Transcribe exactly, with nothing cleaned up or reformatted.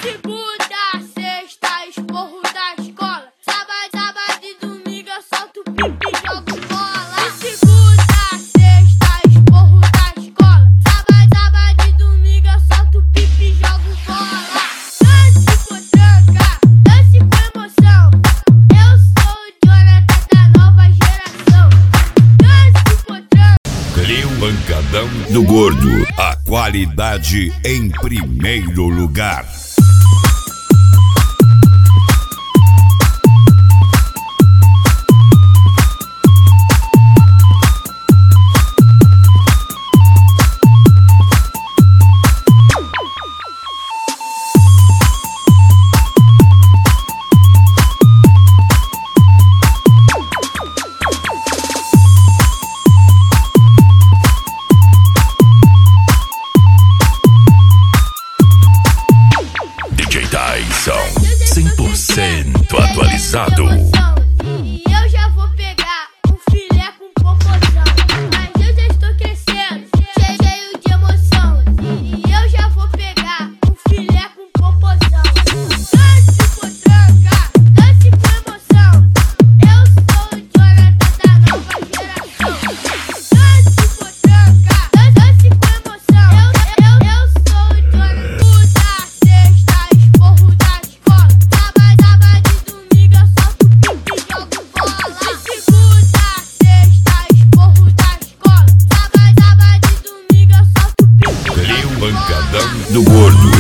segunda, sexta, esporro da escola. Sábado, sábado e domingo eu solto pipi e jogo bola. De segunda, sexta, esporro da escola. Sábado, sábado e domingo eu solto pipi e jogo bola. Dance potranca, dance com emoção. Eu sou o Jonathan da nova geração. Dance potranca. Crio Pancadão do Gordo. A qualidade em primeiro lugar. cem por cento atualizado. E eu já vou pegar um filé com popozão. Mas eu já estou crescendo, cheio de emoção. E eu já vou pegar um filé com popozão. Dance potranca, dance com emoção. Eu sou o Jonathan da nova geração. Dance potranca, dance com emoção. Eu, eu, eu sou o Jonathan. Puta, sexta, esporro da escola. Sábado, sábado e domingo eu solto pipi e jogo bola. De segunda, sexta, esporro da escola. Sábado, sábado e domingo eu solto pipi e Crio jogo bola. Pancadão do Gordo.